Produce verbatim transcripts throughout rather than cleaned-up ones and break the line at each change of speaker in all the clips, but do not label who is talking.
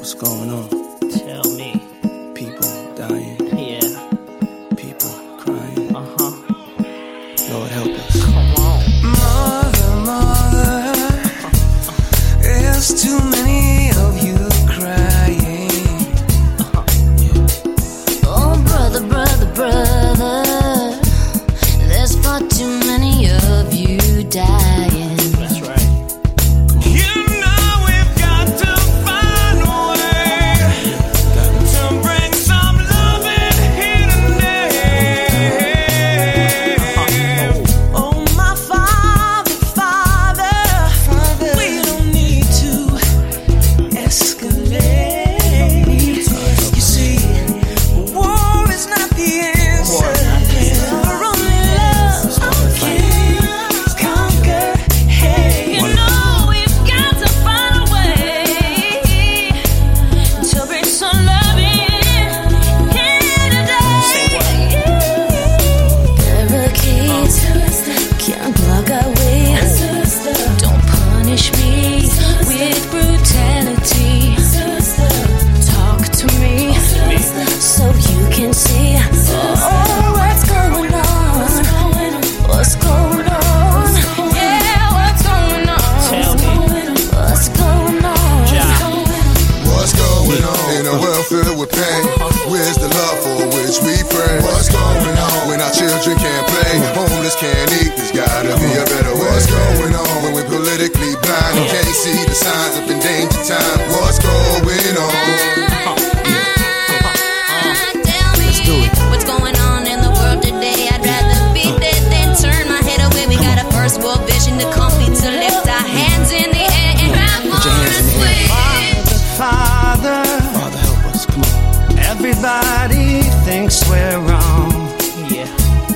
What's going on?
Tell me.
People dying.
Yeah.
People crying.
Uh-huh.
Lord help us.
Come on.
Mother, mother, there's too many of you crying.
Uh-huh.
Yeah.
Oh, brother, brother, brother, there's far too many of you dying.
That's right.
You know we've got to find a way to bring some love in here today. Oh, my Father, Father, we don't need to escalate. You see, war is not the answer. For only love can conquer hate.
You know we've got to find a way to bring some love in here today. Barricades can't block our way. Don't punish me with brutality. Talk to me so you can see oh, what's going on. What's going on? Yeah, what's going on?
Tell me.
What's going on?
What's going on in a world filled with pain? Where's the love for which we pray? What's going on when our children can't play? Homeless can't eat, there's gotta be a better way. What's going on when we're politically blind and can't see the signs of endangered time? What's going on?
Tell me what's going on in the world today. I'd rather be dead than turn my head away. We got a first world vision to complete to lift our hands in the air and rap
Put your hands in the air.
Father,
Father help us. Come on.
everybody thinks we're wrong.
Yeah.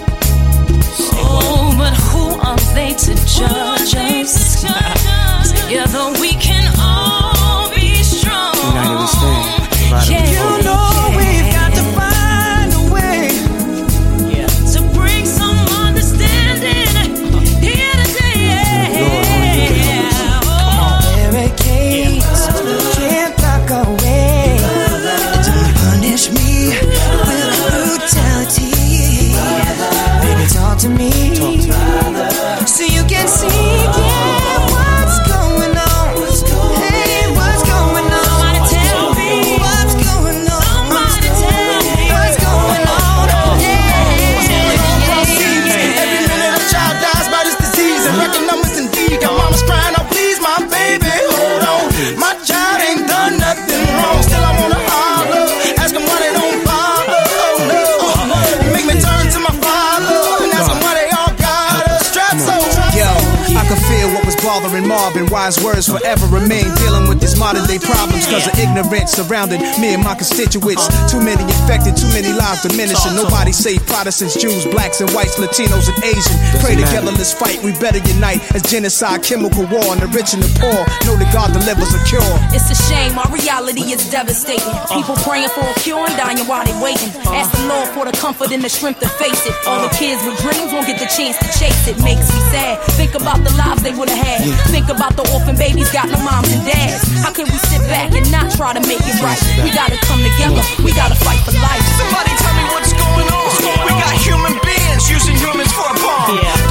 Oh, but who are they to judge us? Together we can all be strong.
United we stand. Divided we
Yeah.
You
fall.
know we've got to find a way
Yeah.
To bring some understanding here today.
Lord, only you can help us.
barricades can't block our way. Don't punish me with brutality. Baby, talk to me so you can see yeah, what's going on. Hey, what's going on?
Somebody tell me.
What's going on?
Somebody tell me.
What's going on?
Yeah.
Every minute a child dies by this disease, and record numbers indeed. Got mamas crying out, please, my baby, hold on. My child ain't done nothing wrong. Still, I wanna holler, ask them why they don't bother. Oh no, make me turn to my father and ask them why they all got us strapped so.
Yo, I can feel what was bothering Marvin. Wise words forever remain. Dealing with these modern day problems cause of ignorance surrounding me and my constituents. Too many infected, too many lives diminishing. Nobody safe. Protestants, Jews, blacks and whites, Latinos and Asian. Pray together, let's fight. We better unite as genocide, chemical war on the rich and the poor. Know that God delivers a cure.
It's a shame, our reality is devastating. People praying for a cure and dying while they waiting. Ask the Lord for the comfort and the strength to face it. All the kids with dreams won't get the chance to chase it. Makes me sad. Think about the lives they would've had. Think about the orphan babies got no moms and dads. How can we sit back and not try to make it right? We gotta come together. We gotta fight for life.
Somebody tell me what's going on. We got human beings using humans for a bomb.
Yeah.